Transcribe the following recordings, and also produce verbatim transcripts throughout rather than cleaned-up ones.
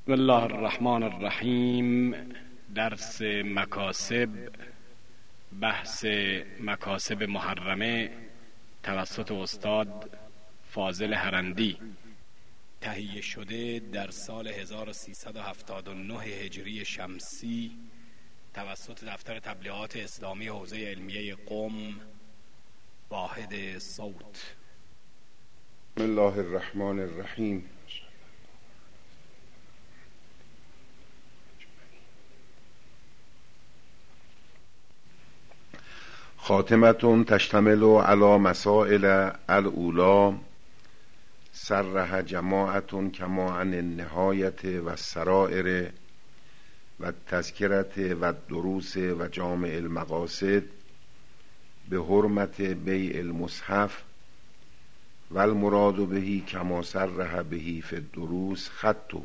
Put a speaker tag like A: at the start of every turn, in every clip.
A: بسم الله الرحمن الرحیم. درس مکاسب، بحث مکاسب محرمه توسط استاد فاضل هرندی، تهیه شده در سال هزار و سیصد و هفتاد و نه هجری شمسی توسط دفتر تبلیغات اسلامی حوزه علمیه قم، واحد صوت.
B: بسم الله الرحمن الرحیم. خاتمة تشتمل على مسائل الاولی سرها جماعة كما عن النهاية والسرائر والتذكرة والدروس وجامع المقاصد بحرمة بيع المصحف، والمراد به كما صرح به في الدروس خطه،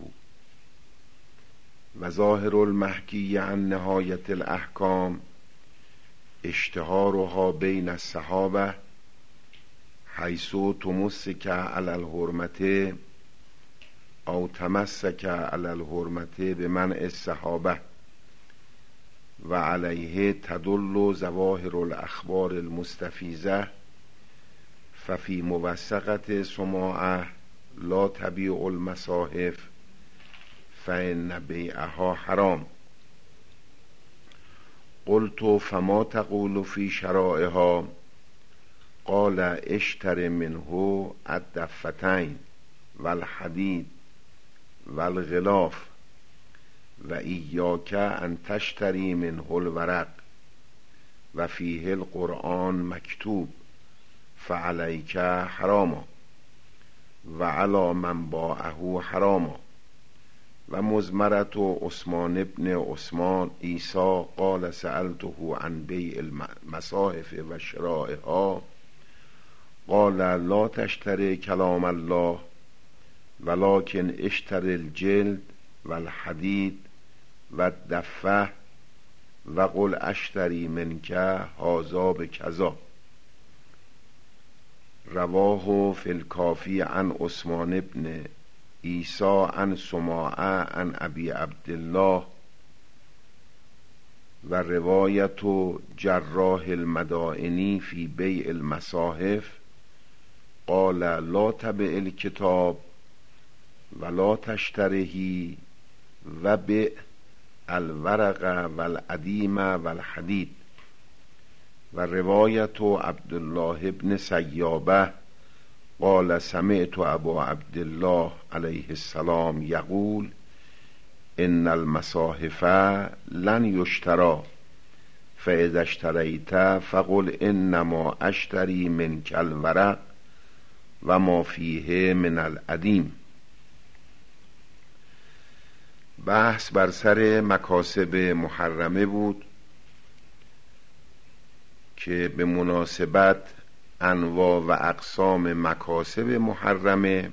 B: وظاهر المحكي عن نهاية الأحكام اشتهارها بين الصحابة حيث تمسك على الحرمة أو تمسك على الحرمة بمنع الصحابة، وعليه تدل ظواهر الأخبار المستفيزة، ففي موثقة سماعة لا تبيع المصاحف فإن بيعها حرام. قلت فما تقول في شرائها؟ قال اشتر منه الدفتين والحديد والغلاف وإياك أن تشتري منه الورق وفيه القرآن مكتوب فعليك حراما وعلى من باعه حراما. و مزمرة عثمان بن عثمان عیسی قال سألته عن بيع المصاحف و شرائها قال لا تشتري كلام الله ولكن اشتر الجلد والحديد والدفة وقل اشتري منك هذا بكذا. رواه في الكافي عن عثمان بن عیسی عن سماعه عن ابی عبدالله. و روایت جراح المدائنی فی بیع المصاحف قال لا تبع الكتاب ولا تشتره و بع الورق والعدیم والحدید. و روایت عبدالله بن سیابه قال سمعت ابا عبدالله علیه السلام یقول ان المصاحف لن یشترى فاذا اشتریت فقل انما اشتری منک الورق و ما فیه من العدیم. بحث بر سر مکاسب محرمه بود که به مناسبت انواع و اقسام مکاسب محرمه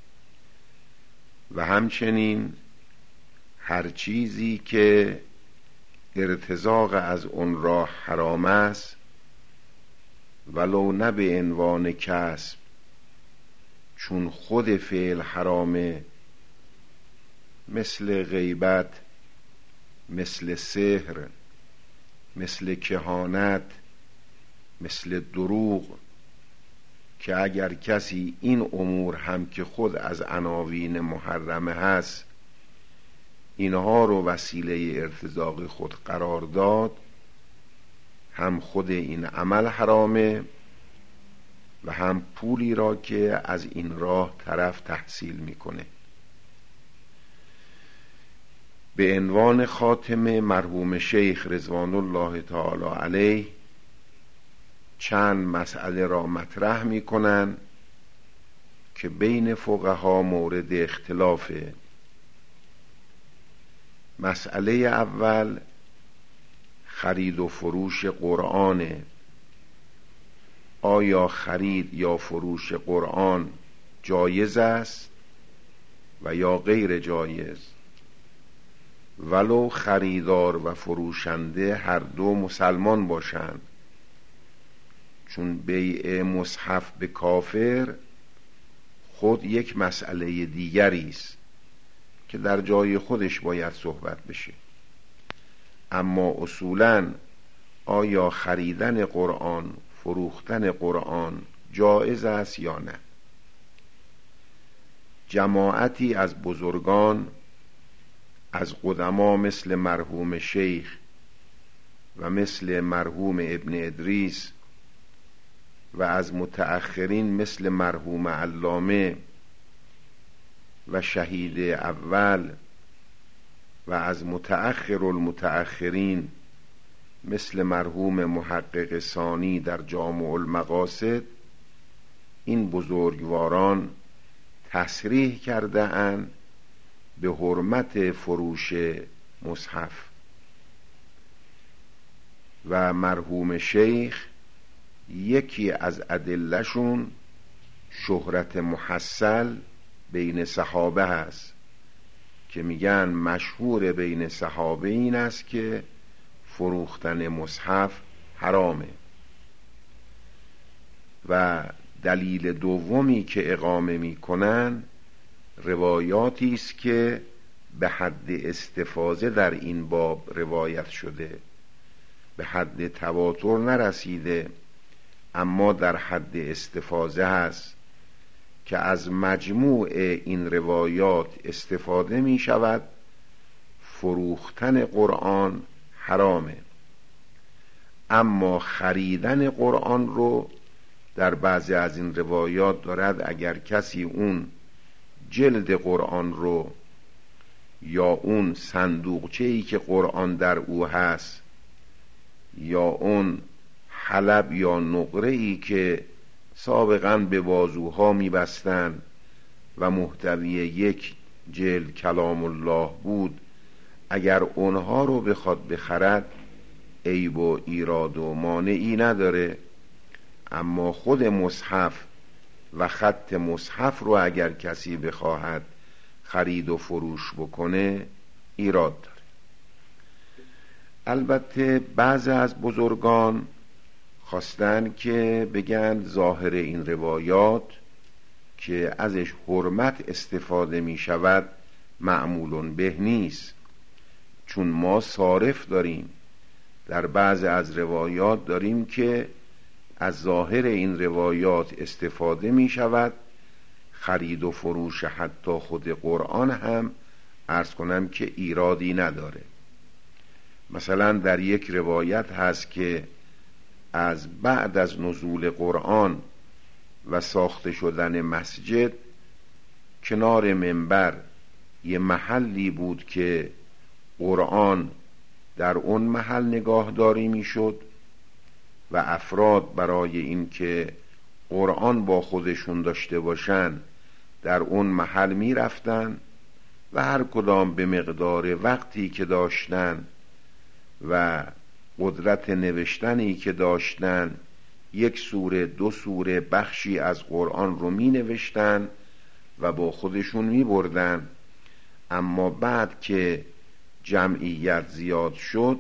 B: و همچنین هر چیزی که ارتزاق از اون را حرام است ولو نه به عنوان کسب، چون خود فعل حرامه، مثل غیبت، مثل سحر، مثل کهانت، مثل دروغ، که اگر کسی این امور هم که خود از عناوین محرمه هست اینها رو وسیله ارتزاق خود قرار داد، هم خود این عمل حرامه و هم پولی را که از این راه طرف تحصیل میکنه. به عنوان خاتمه مرحوم شیخ رضوان الله تعالی علیه چند مسئله را مطرح می کنند که بین فقها مورد اختلافه. مسئله اول خرید و فروش قرآنه. آیا خرید یا فروش قرآن جایز است و یا غیر جایز؟ ولو خریدار و فروشنده هر دو مسلمان باشند، چون بیع مصحف به کافر خود یک مسئله دیگری است که در جای خودش باید صحبت بشه. اما اصولاً آیا خریدن قرآن، فروختن قرآن جایز است یا نه؟ جماعتی از بزرگان، از قدما مثل مرحوم شیخ و مثل مرحوم ابن ادریس و از متأخرین مثل مرحوم علامه و شهید اول و از متأخر المتأخرین مثل مرحوم محقق ثانی در جامع المقاصد، این بزرگواران تصریح کرده اند به حرمت فروش مصحف. و مرحوم شیخ یکی از ادله‌شون شهرت محصل بین صحابه هست که میگن مشهور بین صحابه این است که فروختن مصحف حرامه. و دلیل دومی که اقامه میکنن روایاتی است که به حد استفاضه در این باب روایت شده، به حد تواتر نرسیده اما در حد استفاضه هست که از مجموع این روایات استفاده می شود فروختن قرآن حرامه. اما خریدن قرآن رو در بعضی از این روایات دارد اگر کسی اون جلد قرآن رو یا اون صندوقچه‌ای که قرآن در او هست یا اون حلب یا نقره‌ای که سابقاً به بازوها می‌بستند و محتوی یک جلد کلام الله بود، اگر اونها رو بخواد بخرد عیب و ایراد و مانعی نداره. اما خود مصحف و خط مصحف رو اگر کسی بخواهد خرید و فروش بکنه ایراد داره. البته بعضی از بزرگان خواستن که بگن ظاهر این روایات که ازش حرمت استفاده می شود معمولون به نیست، چون ما صارف داریم. در بعض از روایات داریم که از ظاهر این روایات استفاده می شود خرید و فروش حتی خود قرآن هم عرض کنم که ایرادی نداره. مثلا در یک روایت هست که از بعد از نزول قرآن و ساخته شدن مسجد کنار منبر یه محلی بود که قرآن در اون محل نگاهداری می شد و افراد برای این که قرآن با خودشون داشته باشن در اون محل می رفتن و هر کدام به مقدار وقتی که داشتن و قدرت نوشتنی که داشتن یک سوره دو سوره بخشی از قرآن رو می نوشتن و با خودشون می بردن. اما بعد که جمعیت زیاد شد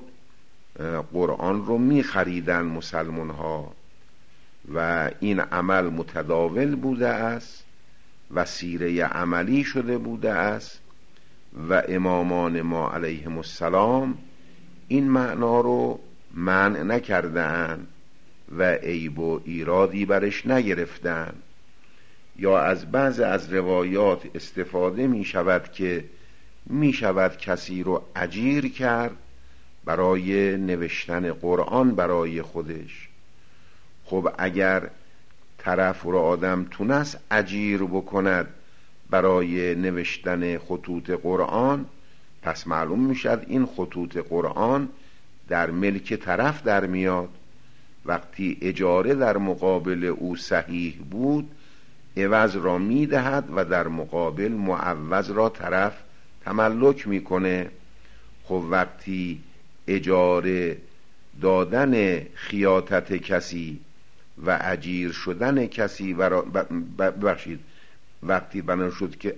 B: قرآن رو می خریدن مسلمان ها و این عمل متداول بوده است و سیره عملی شده بوده است و امامان ما علیهم السلام این معنا رو منع نکردن و عیب و ایرادی برش نگرفتن. یا از بعض از روایات استفاده می شود که می شود کسی رو اجیر کرد برای نوشتن قرآن برای خودش. خب اگر طرف رو آدم تونست اجیر بکند برای نوشتن خطوط قرآن، پس معلوم میشد این خطوط قرآن در ملک طرف در میاد. وقتی اجاره در مقابل او صحیح بود عوض را میدهد و در مقابل معوض را طرف تملک میکنه. خب وقتی اجاره دادن خیاطت کسی و اجیر شدن کسی ببخشید وقتی بنا شد که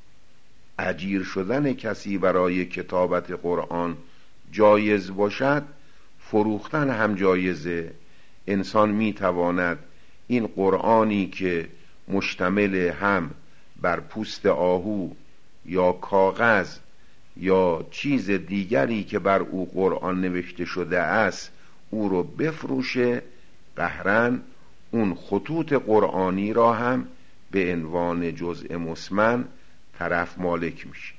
B: اجیر شدن کسی برای کتابت قرآن جایز باشد، فروختن هم جایزه. انسان میتواند این قرآنی که مشتمل هم بر پوست آهو یا کاغذ یا چیز دیگری که بر او قرآن نوشته شده است او رو بفروشه، قهرن اون خطوط قرآنی را هم به عنوان جزء مثمن طرف مالک میشه.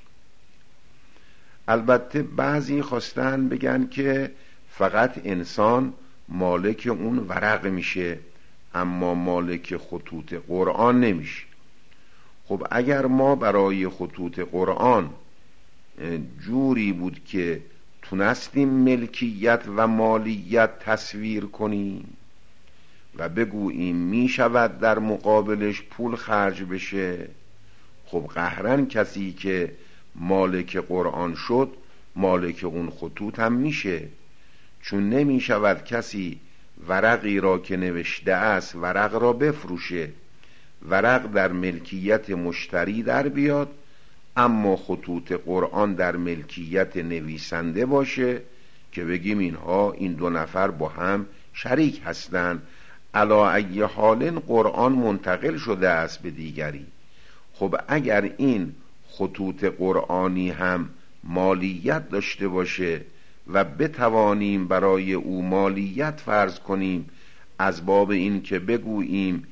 B: البته بعضی خواستن بگن که فقط انسان مالک اون ورق میشه اما مالک خطوط قرآن نمیشه. خب اگر ما برای خطوط قرآن جوری بود که تونستیم ملکیت و مالیت تصویر کنیم و بگوییم می شود در مقابلش پول خرج بشه، خب قهرن کسی که مالک قرآن شد مالک اون خطوط هم میشه، چون نمی شود کسی ورقی را که نوشته است ورق را بفروشه، ورق در ملکیت مشتری در بیاد اما خطوط قرآن در ملکیت نویسنده باشه که بگیم اینها این دو نفر با هم شریک هستند. علی ای حال قرآن منتقل شده است به دیگری. خب اگر این خطوط قرآنی هم مالیت داشته باشه و بتوانیم برای او مالیت فرض کنیم از باب این که بگوییم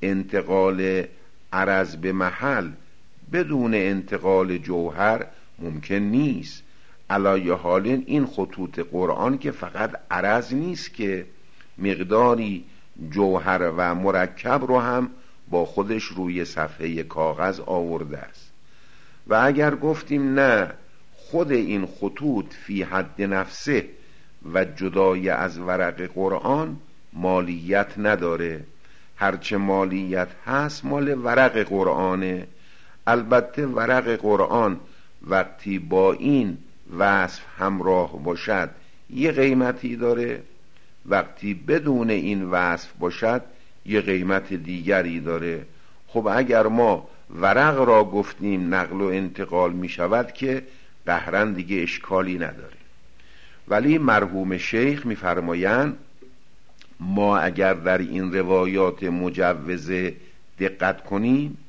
B: انتقال عرض به محل بدون انتقال جوهر ممکن نیست. علی حال این خطوط قرآن که فقط عرض نیست که مقداری جوهر و مرکب رو هم با خودش روی صفحه کاغذ آورده است. و اگر گفتیم نه خود این خطوط فی حد نفسه و جدای از ورق قرآن مالیت نداره، هرچه مالیت هست مال ورق قرآنه. البته ورق قرآن وقتی با این وصف همراه باشد یه قیمتی داره، وقتی بدون این وصف باشد یه قیمت دیگری داره. خب اگر ما ورق را گفتیم نقل و انتقال می شود که قهرن دیگه اشکالی نداره. ولی مرحوم شیخ می فرمایند ما اگر در این روایات مجوزه دقت کنیم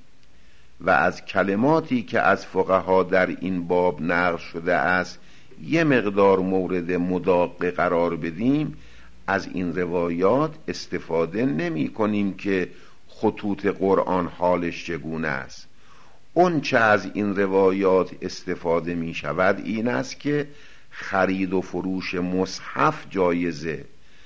B: و از کلماتی که از فقها در این باب نقل شده است یه مقدار مورد مداقه قرار بدیم، از این روایات استفاده نمی کنیم که خطوط قرآن حالش چگونه است. اون چه از این روایات استفاده می شود این است که خرید و فروش مصحف جایزه،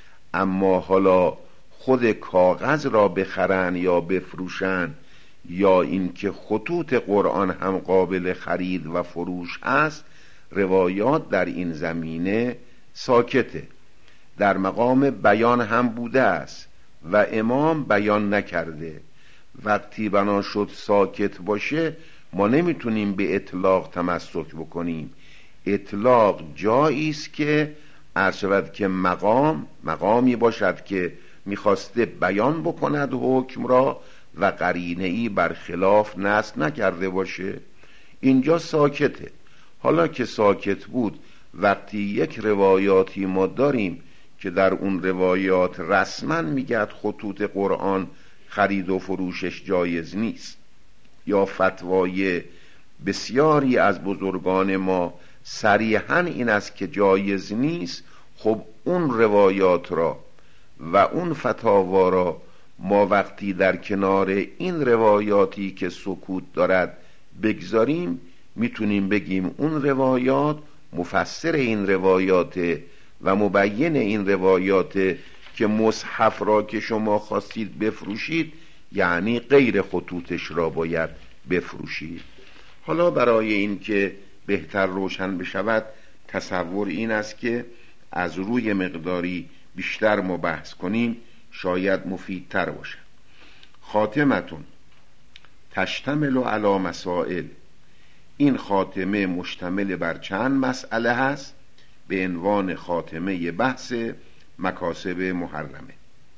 B: اما حالا خود کاغذ را بخرن یا بفروشن یا اینکه خطوط قرآن هم قابل خرید و فروش است، روایات در این زمینه ساکته. در مقام بیان هم بوده است و امام بیان نکرده. وقتی بنا شد ساکت باشه ما نمیتونیم به اطلاق تمسک بکنیم. اطلاق جایی است که عرض شود که مقام مقامی باشد که میخواسته بیان بکند حکم را و قرینه‌ای برخلاف نص نکرده باشه، اینجا ساکته. حالا که ساکت بود، وقتی یک روایاتی ما داریم که در اون روایات رسما میگه خطوط قرآن خرید و فروشش جایز نیست، یا فتوای بسیاری از بزرگان ما صریحاً این است که جایز نیست، خب اون روایات را و اون فتاوا را ما وقتی در کنار این روایاتی که سکوت دارد بگذاریم، میتونیم بگیم اون روایات مفسر این روایات و مبین این روایات که مصحف را که شما خواستید بفروشید یعنی غیر خطوطش را باید بفروشید. حالا برای این که بهتر روشن بشود تصور این است که از روی مقداری بیشتر ما بحث کنیم شاید مفیدتر باشد. خاتمتون تشتمل علی مسائل، این خاتمه مشتمل بر چند مسئله هست به عنوان خاتمه بحث مکاسب محرمه.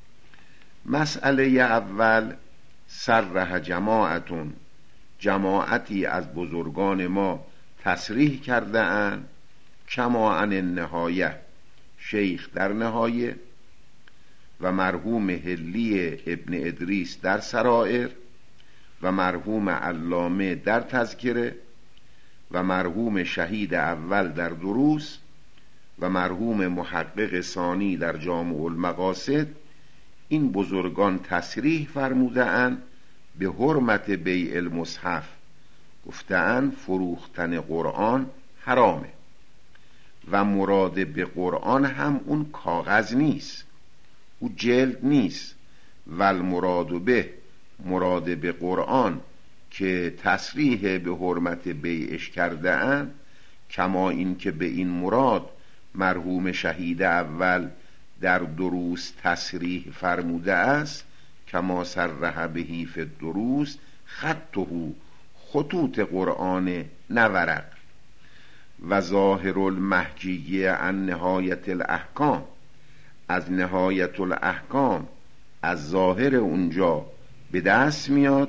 B: مسئله اول، صرح جماعتون، جماعتی از بزرگان ما تصریح کرده اند، کما عن النهایه، شیخ در نهایه و مرحوم هلی ابن ادریس در سرائر و مرحوم علامه در تذکره و مرحوم شهید اول در دروس و مرحوم محقق ثانی در جامع المقاصد این بزرگان تصریح فرموده‌اند به حرمت بیع المصحف، گفته‌اند فروختن قرآن حرامه و مراد به قرآن هم اون کاغذ نیست، او جلد نیست، ول مراد به مراد به قرآن که تصریح به حرمت بیعش کرده‌اند، کما این که به این مراد مرحوم شهید اول در دروس تصریح فرموده است، کما صرح بهی فی الدروس خطه خطوط قرآن نورق و ظاهر المحجیه عن نهایت الاحکام، از نهایت الاحکام از ظاهر اونجا به دست میاد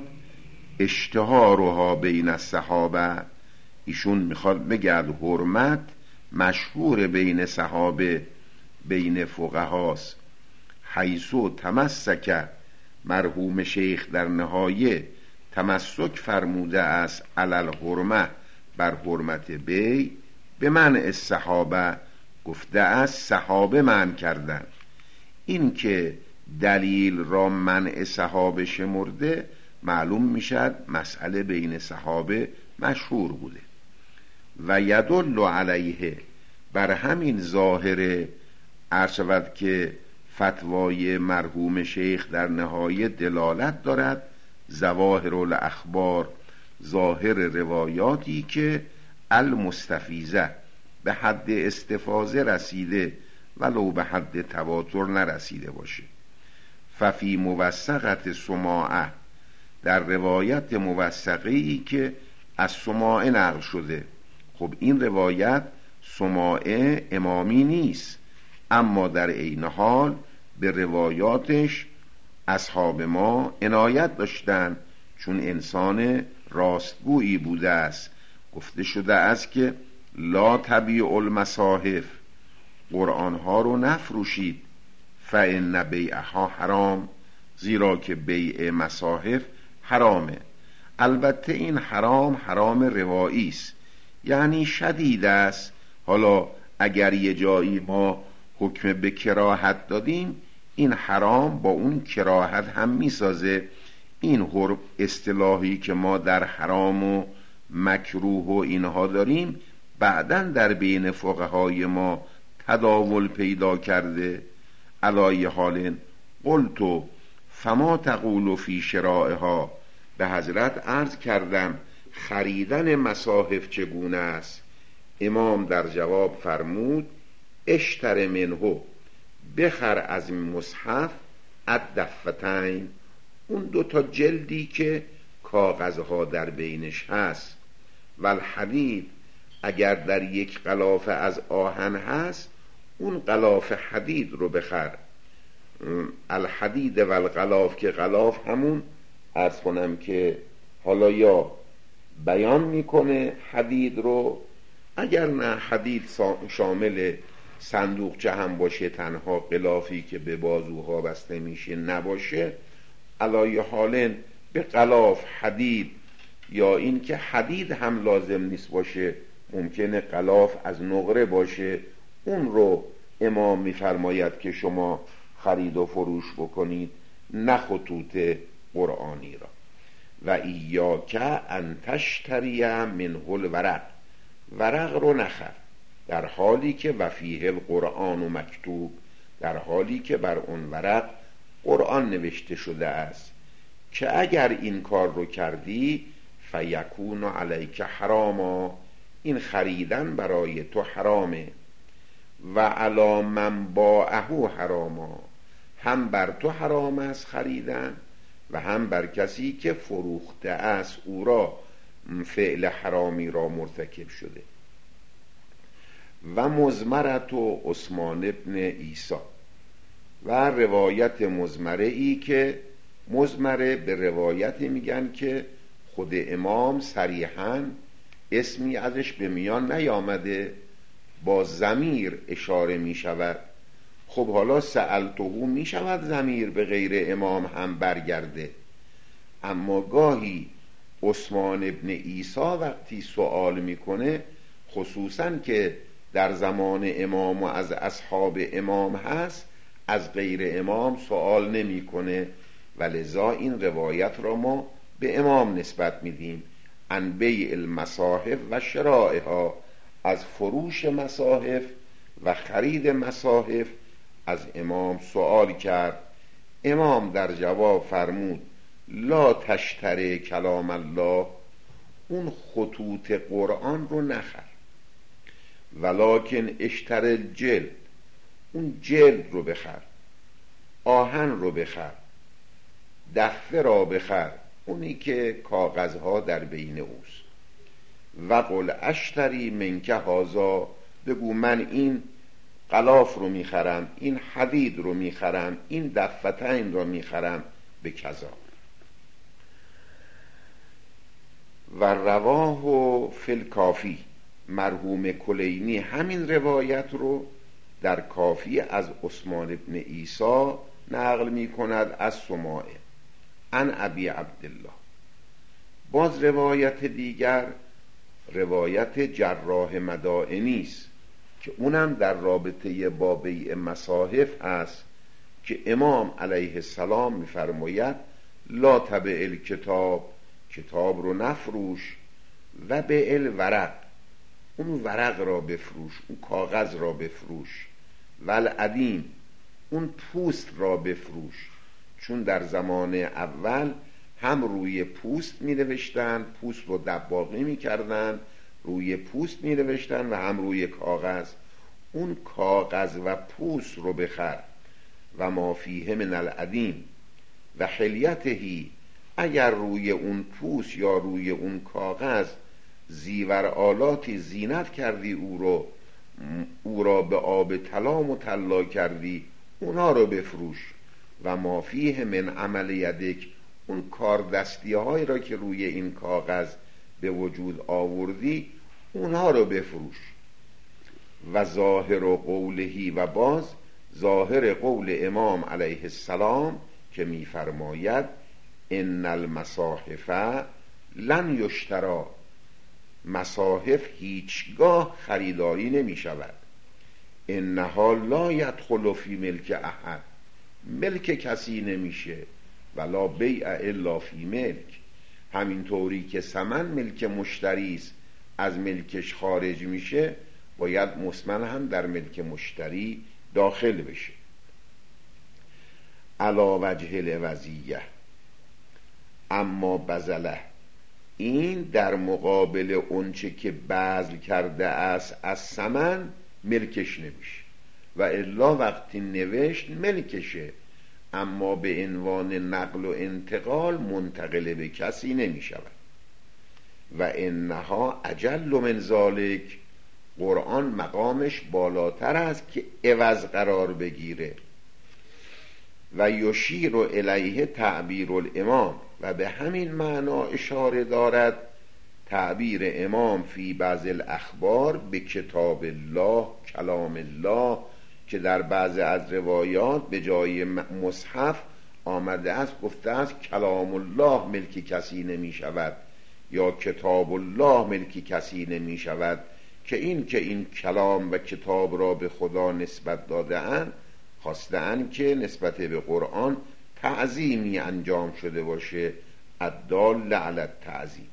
B: اشتهارها بین الصحابه، ایشون میخواد بگرد حرمت مشهور بین صحابه بین فقهاست، حیثو تمسک مرحوم شیخ در نهایه تمسک فرموده است علل حرمه بر حرمت بی به منع صحابه، گفته است صحابه منع کردن. این که دلیل را منع صحابه شمرده معلوم میشد مسئله بین صحابه مشهور بوده و یدل علیه بر همین ظاهر عرشود که فتوای مرحوم شیخ در نهایه دلالت دارد ظواهر الاخبار، ظاهر روایاتی که المستفیضه به حد استفاضه رسیده ولو به حد تواتر نرسیده باشه. ففی موثقت سماعه، در روایت موثقه‌ای که از سماعه نقل شده، خب این روایت سماعه امامی نیست، اما در عین حال به روایاتش اصحاب ما عنایت داشتن، چون انسان راستگویی بوده است. گفته شده است که لا تبیع المصاحف، قرآنها رو نفروشید، فإن بیعها حرام، زیرا که بیع مصاحف حرامه. البته این حرام حرام روایی است، یعنی شدید است. حالا اگر یه جایی ما حکم به کراهت دادیم، این حرام با اون کراهت هم میسازه. این حرم اصطلاحی که ما در حرام و مکروه و اینها داریم بعداً در بین فقهای ما تداول پیدا کرده. علای حال قلت فما تقول فی شرائها، به حضرت عرض کردم خریدن مصاحف چگونه است؟ امام در جواب فرمود اشتر منه، بخر از مصحف الدفتین، اون دو تا جلدی که کاغذها در بینش هست، و الحدید، اگر در یک غلاف از آهن هست اون غلاف حدید رو بخر. الحدید و الغلاف، که غلاف همون عرض کنم که حالا یا بیان میکنه حدید رو، اگر نه حدید شامل صندوقچه هم باشه، تنها غلافی که به بازوها بسته میشه نباشه، علای حالن به غلاف حدید، یا این که حدید هم لازم نیست باشه، ممکنه غلاف از نقره باشه، اون رو امام میفرماید که شما خرید و فروش بکنید، نه خطوط قرآنی را. و ایاک ان تشتری منه الورق، ورق رو نخر، در حالی که وفیه القرآن و مکتوب، در حالی که بر اون ورق قرآن نوشته شده است، که اگر این کار رو کردی فیکون علیک حراما، این خریدن برای تو حرامه، و علی من باعه حراما، هم بر تو حرام است خریدن و هم بر کسی که فروخته است او را فعل حرامی را مرتکب شده. و مزمرت و عثمان ابن عیسی، و روایت مزمره ای که مزمره به روایتی میگن که خود امام صریحاً اسمی ازش به میان نیامده، با ضمیر اشاره می شود. خب حالا سألتهو می شود ضمیر به غیر امام هم برگرده، اما گاهی عثمان ابن عیسی وقتی سوال میکنه، خصوصا که در زمان امام و از اصحاب امام هست، از غیر امام سوال نمیکنه و لذا این روایت را ما به امام نسبت میدیم. عن بیع المصاحف و شرائها، از فروش مصاحف و خرید مصاحف از امام سوال کرد. امام در جواب فرمود لا تشتری کلام الله، اون خطوط قرآن رو نخر، ولکن اشتر الجلد، اون جلد رو بخر، آهن رو بخر، دفه را بخر، اونی که کاغذها در بین اوست. و قل اشتری منک هذا، بگو من این غلاف رو میخرم، این حدید رو میخرم، این دفتین رو میخرم به کذا. و رواه فی الکافی، مرحوم کلینی همین روایت رو در کافی از عثمان ابن عیسی نقل می کند از سماعه عن ابی عبدالله. باز روایت دیگر روایت جراح مدائنی است که اونم در رابطه با بیع مصاحف هست که امام علیه السلام می‌فرماید لا تبع الکتاب، کتاب رو نفروش، و بیع الورق، اون ورق را بفروش، اون کاغذ را بفروش، و العدیم، اون پوست را بفروش. چون در زمان اول هم روی پوست می نوشتن، پوست رو دباغی می کردن، روی پوست می نوشتن، و هم روی کاغذ. اون کاغذ و پوست رو بخر. و ما فیه من العدیم و حلیتهی، اگر روی اون پوست یا روی اون کاغذ زیور آلاتی زینت کردی، او رو او را به آب طلا مطلا کردی، اونا رو بفروش. و ما فیه من عمل یدک، اون کار دستی های را که روی این کاغذ به وجود آوردی، اونها رو بفروش. و ظاهر قولهی، و باز ظاهر قول امام علیه السلام که میفرماید ان المصاحف لن یشترا، مصاحف هیچگاه خریداری نمی شود. انها لا یدخل فی ملک احد، ملک کسی نمیشه، ولا بیع الا فی ملک. همینطوری که ثمن ملک مشتری است، از ملکش خارج میشه، باید مثمن هم در ملک مشتری داخل بشه. علا وجه الوضیه، اما بذله، این در مقابل اونچه که بذل کرده است از ثمن ملکش نمیشه، و الا وقتی نوشت ملکشه، اما به عنوان نقل و انتقال منتقل به کسی نمی شود. و انها اجل من ذالک، قرآن مقامش بالاتر است که عوض قرار بگیره. و یشیر الیه تعبیر الامام، و به همین معنا اشاره دارد تعبیر امام فی بعض الاخبار به کتاب الله، کلام الله، که در بعض از روایات به جای مصحف آمده است، گفته است کلام الله ملک کسی نمی شود، یا کتاب الله ملک کسی نمی شود، که این که این کلام و کتاب را به خدا نسبت داده اند، خواسته اند که نسبت به قرآن تعظیمی انجام شده باشه، الدال علی التعظیم.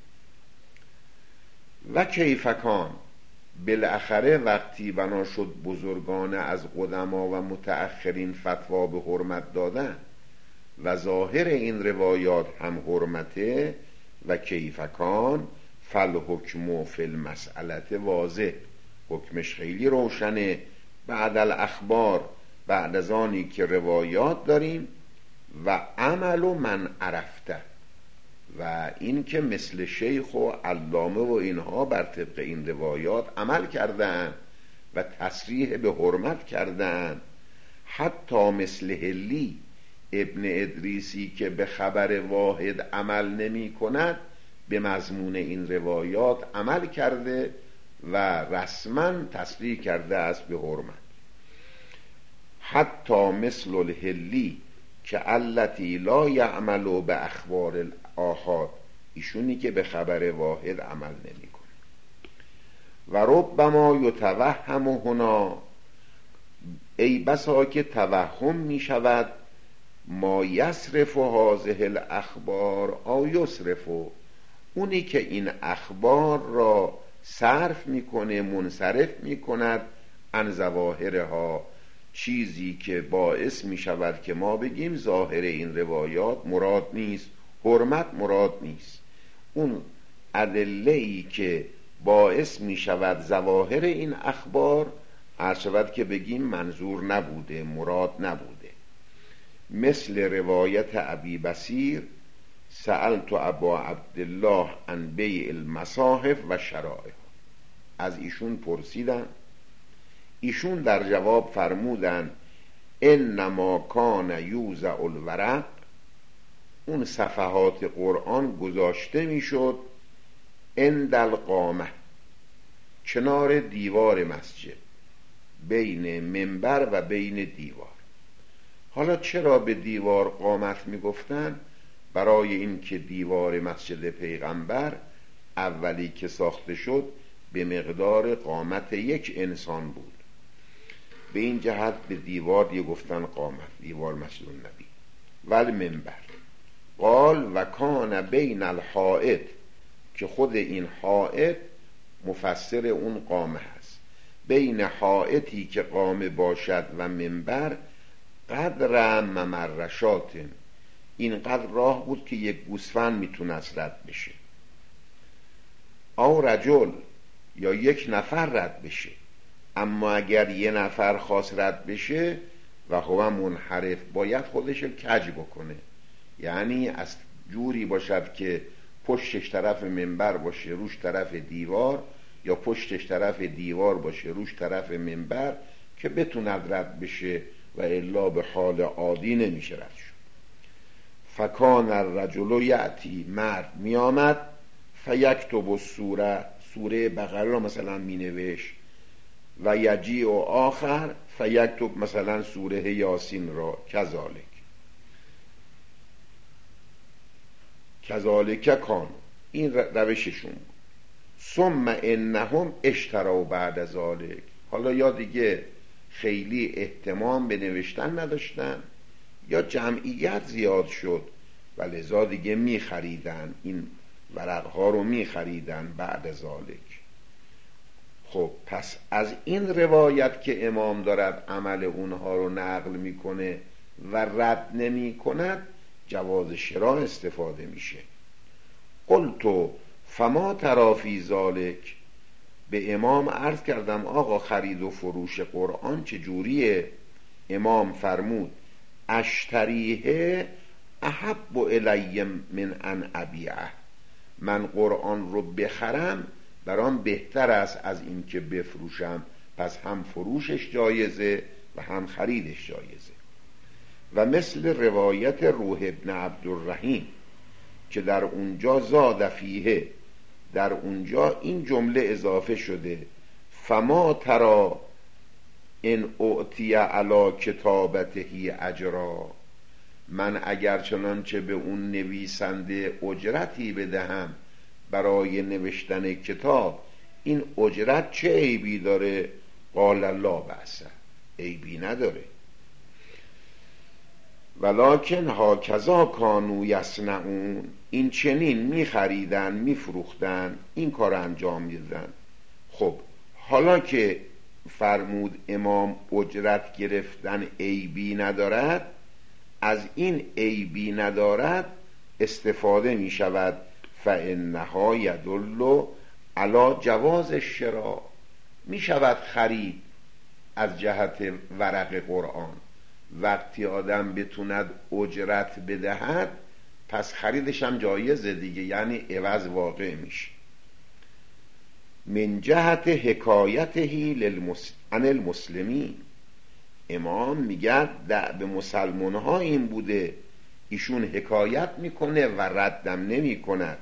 B: و کیفکان، بالاخره وقتی بنا شد بزرگان از قدما و متأخرین فتوا به حرمت دادن و ظاهر این روایات هم حرمته، و کیفکان فالحکم فی المسئلت واضح، حکمش خیلی روشنه بعد الاخبار، بعد از آنی که روایات داریم. و عمل من عرفته، و این که مثل شیخ و علامه و اینها بر طبق این روایات عمل کردن و تصریح به حرمت کردن، حتی مثل هلی ابن ادریسی که به خبر واحد عمل نمی کند، به مضمون این روایات عمل کرده و رسما تصریح کرده است به حرمت. حتی مثل الهلی که التی لا یعمل به اخبار الآحاد، ایشونی که به خبر واحد عمل نمی کنه. و ربما یتوهم هنا، ای بسا که توهم می شود، ما یصرف هذه الاخبار او یصرف، اونی که این اخبار را صرف میکنه، منصرف میکند، عن ظواهرها، چیزی که باعث میشود که ما بگیم ظاهر این روایات مراد نیست، حرمت مراد نیست. اون ادله‌ای که باعث میشود ظواهر این اخبار عرض شود که بگیم منظور نبوده، مراد نبوده. مثل روایت ابی بصیر سألت ابا عبدالله عن بیع المصاحف و شرائع، از ایشون پرسیدن، ایشون در جواب فرمودن انما کان یوزع الورق، اون صفحات قرآن گذاشته میشد عند القامه، کنار دیوار مسجد، بین منبر و بین دیوار. حالا چرا به دیوار قامت میگفتن؟ برای اینکه دیوار مسجد پیغمبر اولی که ساخته شد به مقدار قامت یک انسان بود، به این جهت به دیوار دیگه گفتن قامت، دیوار مسجد النبی. ول منبر قال و کان بین الحائط، که خود این حائط مفسر اون قامه هست، بین حائطی که قامه باشد و منبر قدر ممرشات، اینقدر راه بود که یک گوسفند میتونست رد بشه، او رجل، یا یک نفر رد بشه. اما اگر یه نفر خواست رد بشه و هو منحرف، باید خودش کج بکنه، یعنی از جوری باشد که پشتش طرف منبر باشه روش طرف دیوار، یا پشتش طرف دیوار باشه روش طرف منبر، که بتوند رد بشه و الا به حال عادی نمیشه رد شد. فکان الرجل یأتی، مرد می آمد، فیکتب السوره، سوره بقره را مثلا می نوشت، و یجیع و آخر فیکتب مثلا سوره یاسین را، کذالک کذالک کان، این روششون بود. ثم انهم اشتروا بعد ذالک، حالا یا دیگه خیلی اهتمام به نوشتن نداشتن، یا جمعیت زیاد شد و لذا دیگه می خریدن، این ورقها رو می خریدن بعد ذالک. خب پس از این روایت که امام دارد عمل اونها رو نقل میکنه و رد نمی کند، جواز شراء استفاده میشه. قلتو فما تری فی ذالک، به امام عرض کردم آقا خرید و فروش قرآن چجوریه؟ امام فرمود اشتریه احب الی من ان ابیعه، من قرآن رو بخرم برام بهتر است از این که بفروشم، پس هم فروشش جایزه و هم خریدش جایزه. و مثل روایت روح ابن عبدالرحیم که در اونجا زاد فیه، در اونجا این جمله اضافه شده فما ترا ان اعطی علی کتابته اجرا، من اگر چنانچه به اون نویسنده اجرتی بدهم برای نوشتن کتاب، این اجرت چه عیبی داره؟ قال لا بأس، عیبی نداره. ولکن هاکذا کانوا یصنعون، این چنین می خریدن می فروختن، این کار انجام میدن. خب حالا که فرمود امام اجرت گرفتن عیبی ندارد، از این عیبی ندارد استفاده می شود فانها یدل علی جواز الشراء، می شود خرید از جهت ورق قرآن. وقتی آدم بتوند اجرت بدهد پس خریدش هم جایزه دیگه، یعنی عوض واقع میشه. من جهت حکایته للمس... عن المسلمین، امام میگه دعب مسلمان ها این بوده، ایشون حکایت میکنه و ردم نمی کند.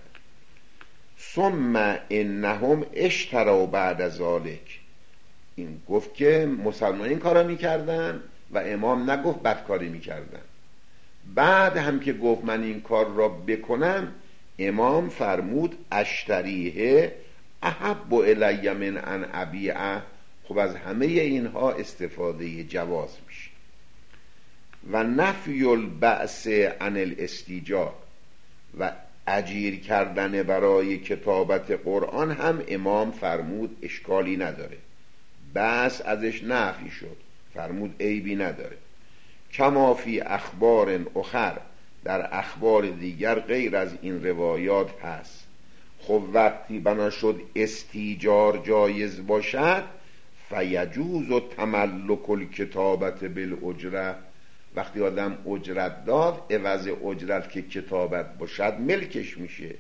B: ثم انهم اشتروا بعد ذالک، این گفت که مسلمان این کارا میکردن و امام نگفت بدکاری میکردن. بعد هم که گفت من این کار را بکنم، امام فرمود اشتریه احب الی من ان ابیعه. خب از همه اینها استفاده جواز میشه. و نفی البأس عن الاستیجار، و اجیر کردن برای کتابت قرآن هم امام فرمود اشکالی نداره، بس ازش نفی شد، فرمود عیبی نداره. کما فی اخبار اخر، در اخبار دیگر غیر از این روایات هست. خب وقتی بنا شد استیجار جایز باشد، فیجوز و تملک الکتابت بالاجره، وقتی آدم اجرت داد عوض اجرت که کتابت باشد ملکش میشه.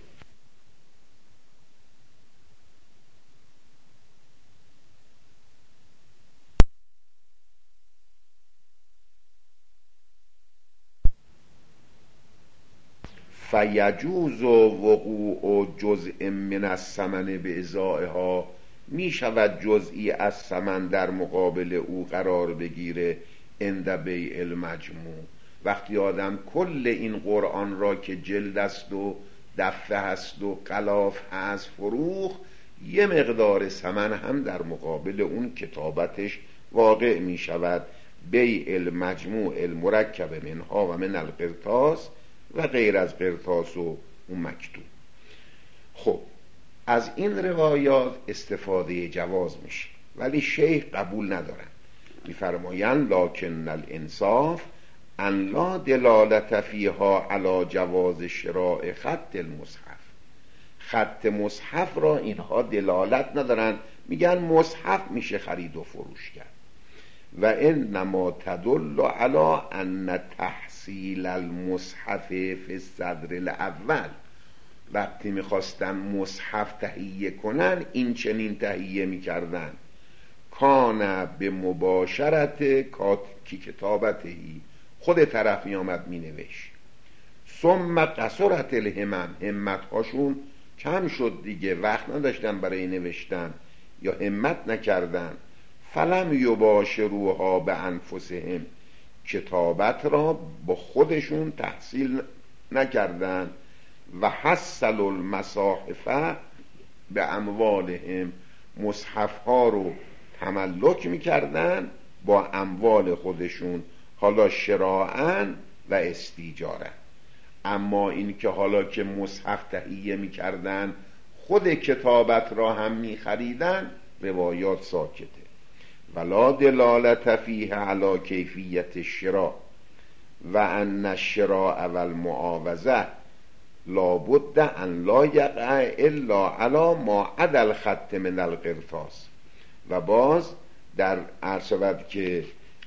B: فیجوز وقوع جزء من الثمن بازائها، می شود جزئی از ثمن در مقابل او قرار بگیره عند بیع المجموع. وقتی آدم کل این قرآن را که جلد است و دفه هست و غلاف هست فروخ، یه مقدار ثمن هم در مقابل اون کتابتش واقع می شود. بیع المجموع المرکب منها و من القرطاس، و غیر از قرطاس و اون مکتوب. خب از این روایات استفاده جواز میشه، ولی شیخ قبول ندارن، میفرمایند لکن الانصاف ان لا دلالت فیها علی جواز شراء خط المصحف. خط مصحف را اینها دلالت ندارن، میگن مصحف میشه خرید و فروش کرد. و انما تدل علی ان تحصیل المصحف فی الصدر الاول، وقتی میخواستن مصحف تهیه کنن این چنین تهیه میکردن: کان به مباشرت کی کتابتهی، خود طرف میامد مینوشت. ثم قصرت الهمم، همت هاشون کم شد دیگه، وقت نداشتن برای نوشتن یا همت نکردن. فلم یباشروها به انفسهم، کتابت را با خودشون تحصیل نکردن. و حصل المصاحف به اموالهم، مصحف ها رو تملک میکردن با اموال خودشون، حالا شراعن و استیجارن. اما این که حالا که مصحف تهیه میکردن خود کتابت را هم میخریدن، روایات ساکته. ولا دلالت فیه علی کیفیت الشراء و ان الشراء و المعاوضه لابد ان لا یقع الا علی ما عدا الخط من القرطاس. و باز در عرض که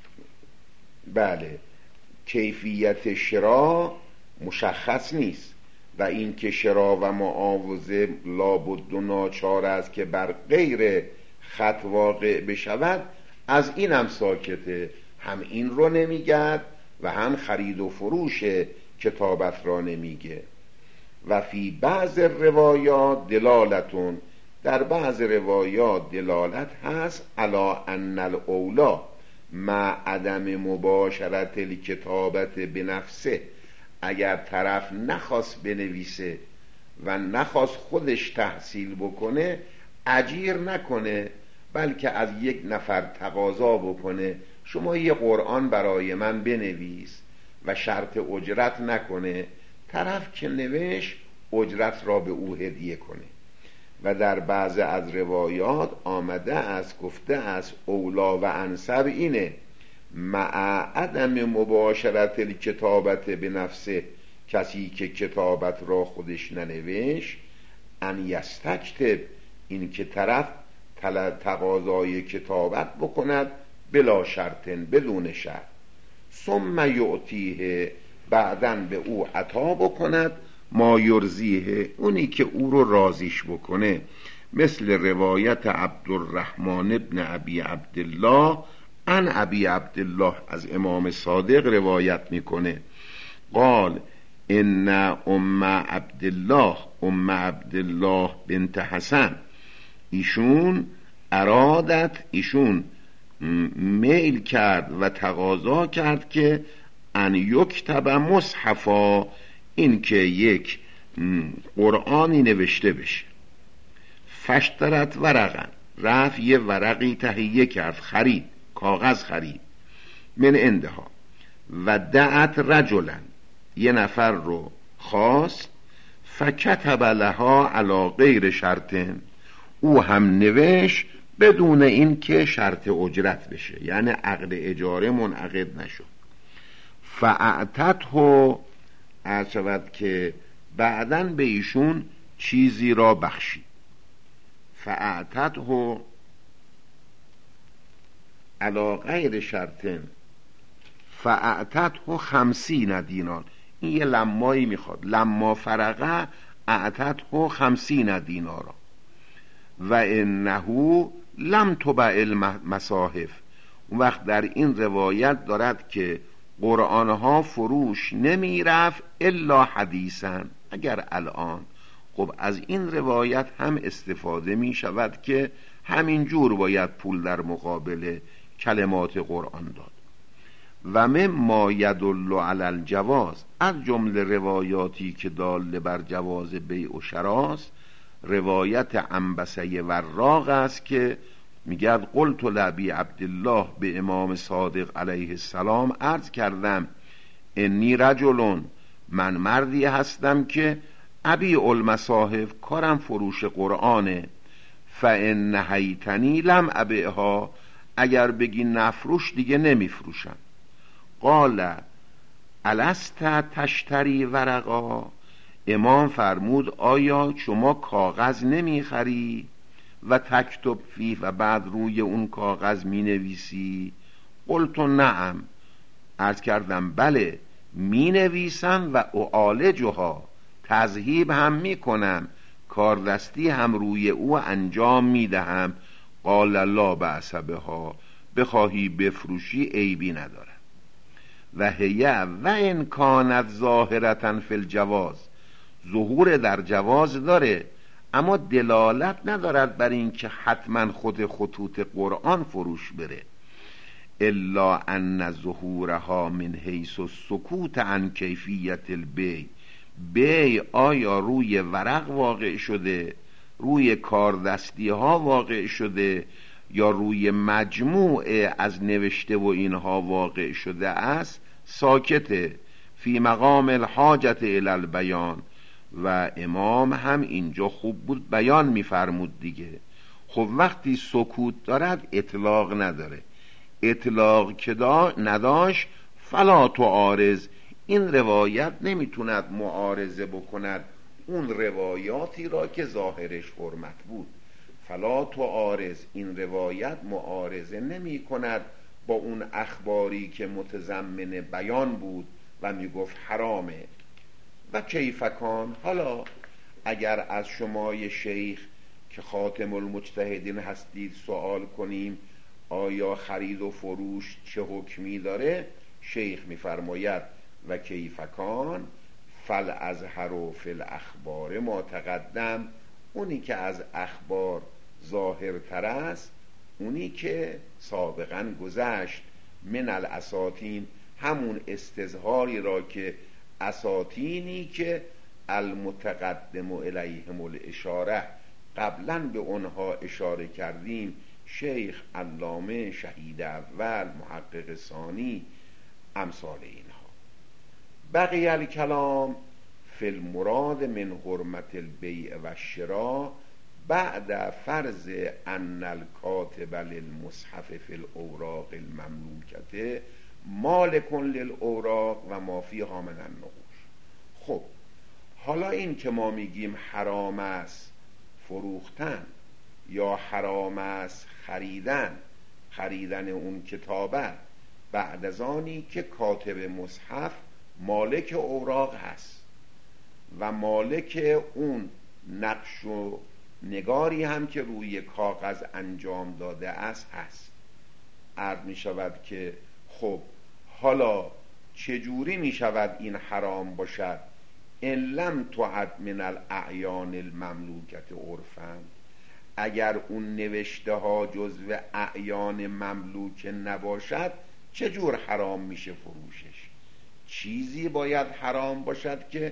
B: بله کیفیت شراء مشخص نیست، و این که شراء و معاوضه لابد و ناچار است که بر غیر خط واقع بشود، از این هم ساکته، هم این رو نمیگه و هم خرید و فروش کتابت را نمیگه. و فی بعض روایات دلالتون، در بعض روایات دلالت هست علی ان الاولا مع عدم مباشرت الکتابت بنفسه، اگر طرف نخواست بنویسه و نخواست خودش تحصیل بکنه، اجیر نکنه، بلکه از یک نفر تقاضا بکنه شما یه قرآن برای من بنویس و شرط اجرت نکنه. طرف که نوشت اجرت را به او هدیه کنه. و در بعض از روایات آمده است، گفته است اولا و انسب اینه مع عدم مباشرت الکتابت به نفسه، کسی که کتابت را خودش ننوشت، ان یستکتب، این که طرف تقاضای کتابت بکند بلا شرطن، بدون شرط. ثم یعطیه، بعدن به او عطا بکند ما یرضیه، اونی که او رو راضیش بکنه. مثل روایت عبدالرحمن ابن ابی عبدالله عن ابی عبدالله، از امام صادق روایت میکنه قال ان ام عبدالله ام عبدالله بنت حسن، ایشون ارادت، ایشون میل کرد و تقاضا کرد که ان یکتب مصحفا، این که یک قرآنی نوشته بشه، فشترت ورقا، رفت یه ورقی تهیه کرد، خرید، کاغذ خرید، من اندها، و دعت رجلا، یه نفر رو خواست، فکتب لها علی غیر شرطن، او هم نوشت بدون این که شرط اجرت بشه، یعنی عقد اجاره منعقد نشد. فاعتته، عرض شود که بعدن به ایشون چیزی را بخشید. فاعتته علی غیر شرطن فاعتته خمسین دینار، این یه لمایی میخواد، لما فرقه اعتته خمسین دینارا. و انه لم تبع المصاحف، اون وقت در این روایت دارد که قرآنها فروش نمی رفت الا حدیثا، اگر الان. خب از این روایت هم استفاده می شود که همین جور باید پول در مقابل کلمات قرآن داد. و مما یدل علی الجواز، از جمله روایاتی که دال بر جواز بیع و شراست، روایت عنبسه وراق است که میگه قلت لابی عبدالله به امام صادق علیه السلام، عرض کردم انی رجلون، من مردی هستم که ابی المصاحف، کارم فروش قرآنه، فان نهیتنی لم ابیعها، اگر بگی نفروش دیگه نمیفروشم. قال الست تشتری ورقا، امام فرمود آیا شما کاغذ نمیخری و تکتب فی، و بعد روی اون کاغذ می نویسی؟ قلت نعم، عرض کردم بله می نویسم و اعالجها، تذهیب هم می کنم، کاردستی هم روی او انجام می دهم. قال لا بأس بها، بخواهی بفروشی عیبی نداره. و هیه و ان کانت ظاهرة فی الجواز، ظهور در جواز داره اما دلالت ندارد بر این که حتما خود خطوط قرآن فروش بره. الا ان ظهورها من حیث السکوت عن کیفیت البیع، بیع آیا روی ورق واقع شده، روی کاردستی ها واقع شده، یا روی مجموعه از نوشته و اینها واقع شده است، ساکته، فی مقام الحاجت الی البیان. و امام هم اینجا خوب بود بیان میفرمود دیگه. خب وقتی سکوت دارد اطلاق نداره، اطلاق که نداشت فلا تعارض، این روایت نمیتوند معارضه بکند اون روایاتی را که ظاهرش حرمت بود. فلا تعارض، این روایت معارضه نمی کند با اون اخباری که متضمن بیان بود و میگفت حرامه. و کیفکان، حالا اگر از شمای شیخ که خاتم المجتهدین هستید سوال کنیم آیا خرید و فروش چه حکمی داره، شیخ میفرماید و کیفکان فل ازهر و فل اخبار ما تقدم، اونی که از اخبار ظاهرتر است، اونی که سابقا گذشت، من الاساطین، همون استظهاری را که اساطینی که المتقدم الیهم الاشاره، قبلا به اونها اشاره کردیم، شیخ، علامه، شهید اول، محقق ثانی، امثال اینها. بقی الکلام فی المراد من حرمت البیع و الشراء بعد فرض ان الکاتب للمصحف فی الاوراق المملوکته مالک للاوراق و ما فیها من النقوش. خب حالا این که ما میگیم حرام است فروختن یا حرام است خریدن، خریدن اون کتابت، بعد از آنی که کاتب مصحف مالک اوراق هست و مالک اون نقش و نگاری هم که روی کاغذ انجام داده است هست. عرض می شود که خب حالا چجوری می شود این حرام باشد؟ ان لم تعد من الاعیان المملوکت عرفا، اگر اون نوشته ها جزو اعیان مملوک نباشد چجور حرام میشه فروشش؟ چیزی باید حرام باشد که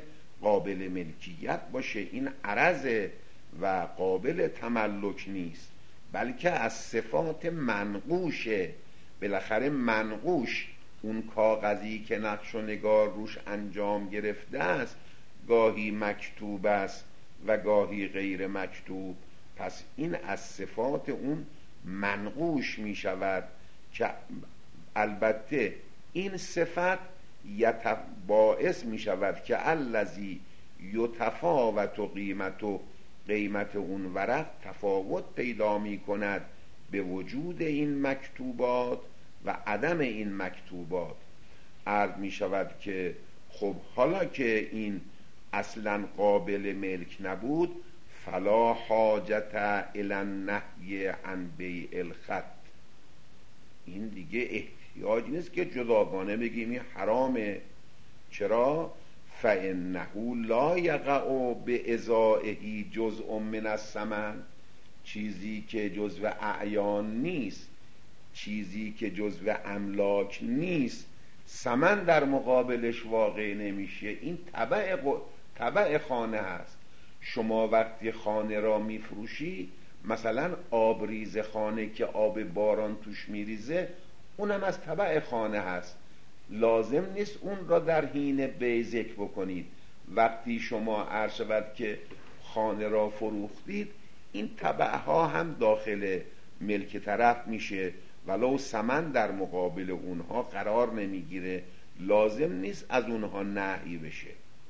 B: قابل ملکیت باشه، این عرض و قابل تملک نیست، بلکه از صفات منقوشه. بالاخره منقوش اون کاغذی که نقش و نگار روش انجام گرفته است گاهی مکتوب است و گاهی غیر مکتوب، پس این از صفات اون منقوش می شود که البته این صفت باعث می شود که الذی یتفاوت و قیمت و قیمت اون ورق تفاوت پیدا می کند به وجود این مکتوبات و عدم این مکتوبات. عرض می شود که خب حالا که این اصلا قابل ملک نبود، فلا حاجت الی النهی عن بیع الخط، این دیگه احتیاج نیست که جداگانه بگیم این حرامه. چرا؟ فانه لا یقع بازائه جزء من الثمن، چیزی که جزو اعیان نیست، چیزی که جزو املاک نیست، ثمن در مقابلش واقع نمیشه. این تبع تبع خانه هست. شما وقتی خانه را میفروشی، مثلا آبریز خانه که آب باران توش میریزه، اونم از تبع خانه هست، لازم نیست اون را در حین بیع ذکر بکنید. وقتی شما عرض شود که خانه را فروختید، این تبع ها هم داخل ملک طرف میشه، ولو ثمن در مقابل اونها قرار نمیگیره، لازم نیست از اونها نهی بشه.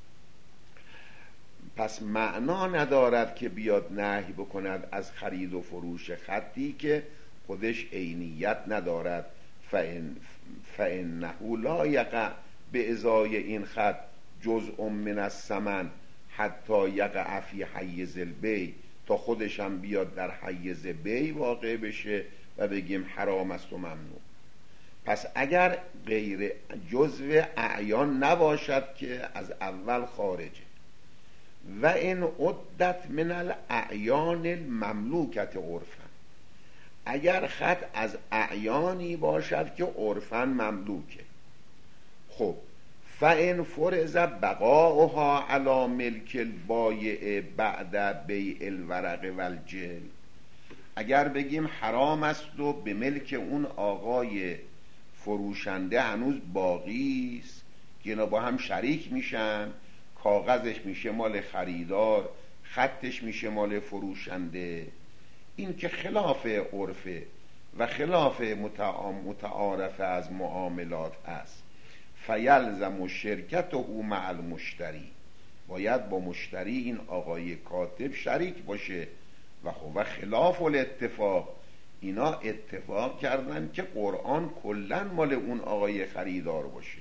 B: پس معنا ندارد که بیاد نهی بکند از خرید و فروش خطی که خودش عینیت ندارد. فإن فإنه لا یقع به ازای این خط جزء من الثمن حتی یقع فی حیز البیع، تا خودش هم بیاد در حیز بیع واقع بشه و بگیم حرام است و ممنوع. پس اگر غیر جزء اعیان نباشد که از اول خارجه، و این عدت من الاعیان المملوکت عرفا، اگر خط از اعیانی باشد که عرفا مملوکه، خب فإن فرض بقاؤها علی ملک البایع بعد بیع الورق والجل، اگر بگیم حرام است و به ملک اون آقای فروشنده هنوز باقی است که اینا با هم شریک میشن، کاغذش میشه مال خریدار، خطش میشه مال فروشنده، این که خلاف عرفه و خلاف متعارف از معاملات است. فیلزم شرکته مع المشتری، باید با مشتری این آقای کاتب شریک باشه. و خب خلاف الاتفاق، اینا اتفاق کردن که قرآن کلن مال اون آقای خریدار باشه.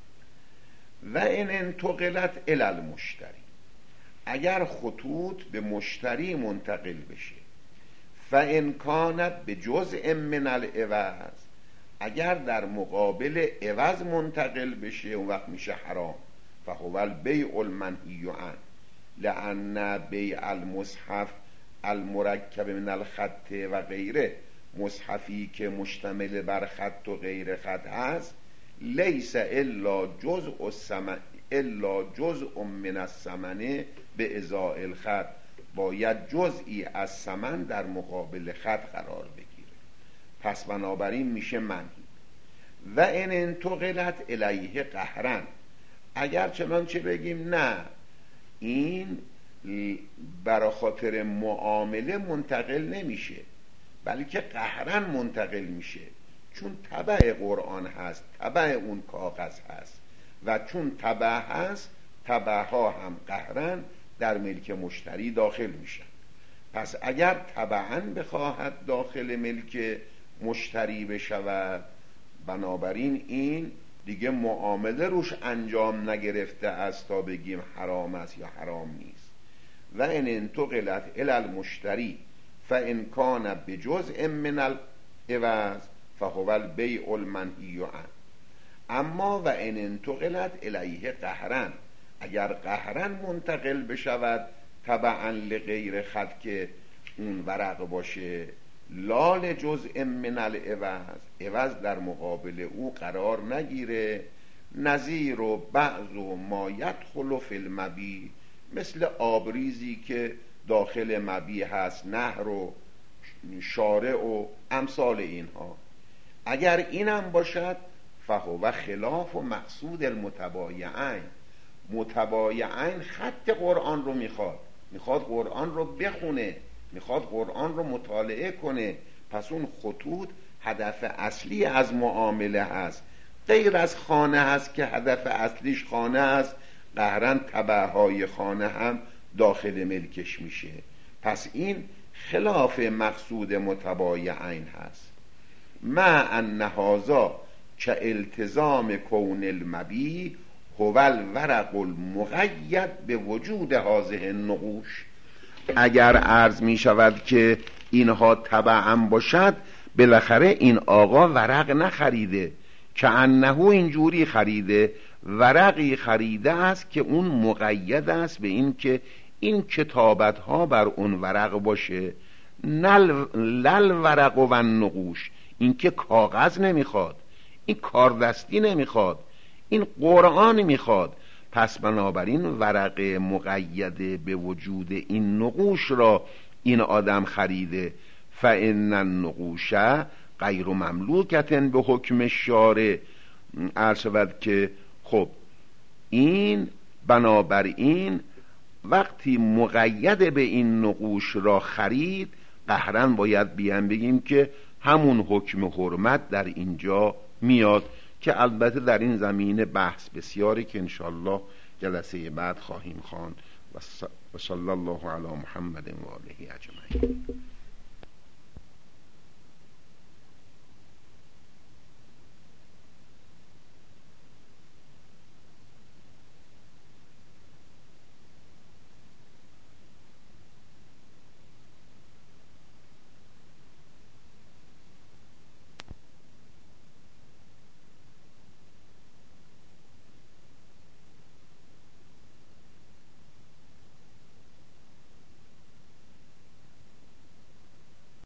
B: و این انتقلت الی المشتری، اگر خطوط به مشتری منتقل بشه، فإن کانت به جزء من العوض، اگر در مقابل عوض منتقل بشه اون وقت میشه حرام. فهو البیع المنهی عنه لأن بیع المصحف المرکب من الخط و غیره، مصحفی که مشتمل بر خط و غیر خط هست، لیس الا جزء الثمن الا جزء من الثمن به ازاء الخط، باید جزئی از ثمن در مقابل خط قرار بگیره. پس بنابراین میشه منهی. و ان انتقلت الیه قهرن، اگر چنانچه بگیم نه این برای خاطر معامله منتقل نمیشه بلکه قهرن منتقل میشه، چون تبع قرآن هست، تبع اون کاغذ هست، و چون تبع هست تبع ها هم قهرن در ملک مشتری داخل میشن. پس اگر تبعاً بخواهد داخل ملک مشتری بشود، بنابراین این دیگه معامله روش انجام نگرفته است تا بگیم حرام است یا حرام نیست. و ان انتقلت الی المشتری فان کان بجزء من العوض فهو البیع المنهی عنه. اما و ان انتقلت الیه قهرن، اگر قهرن منتقل بشود تبعا لغیر خط که اون ورق باشه، لال جزء من العوض، عوض در مقابل او قرار نگیره، نظیر و بعض و ما یدخل فی المبی، مثل آبریزی که داخل مبی هست، نهر و شارع و امثال اینها. اگر اینم باشد فهو خلاف و مقصود المتبایعین. متبایعین خط قرآن رو میخواد، میخواد قرآن رو بخونه، میخواد قرآن رو مطالعه کنه. پس اون خطوط هدف اصلی از معامله هست، غیر از خانه هست که هدف اصلیش خانه هست، قهرن تبعهای خانه هم داخل ملکش میشه. پس این خلاف مقصود متبایعین هست. مع ان هذا که التزام کون المبی هو الورق المقید به وجود هذه النقوش. اگر عرض می شود که اینها تبعا باشد، بالاخره این آقا ورق نخریده، که انه اینجوری خریده، ورقی خریده است که اون مقید است به این که این کتابت ها بر اون ورق باشه، نل لل ورق و النقوش. این که کاغذ نمیخواد، این کاردستی نمیخواد، این قرآن میخواد. پس بنابراین ورق مقید به وجود این نقوش را این آدم خریده. فإن النقوش غیر مملوکت به حکم شارع. عرض شود که خب این بنابراین وقتی مقید به این نقوش را خرید، قهرا باید بیان بگیم که همون حکم حرمت در اینجا میاد، که البته در این زمینه بحث بسیاری که انشاءالله جلسه بعد خواهیم خواند. و صلی الله علی محمد و آله اجمعین.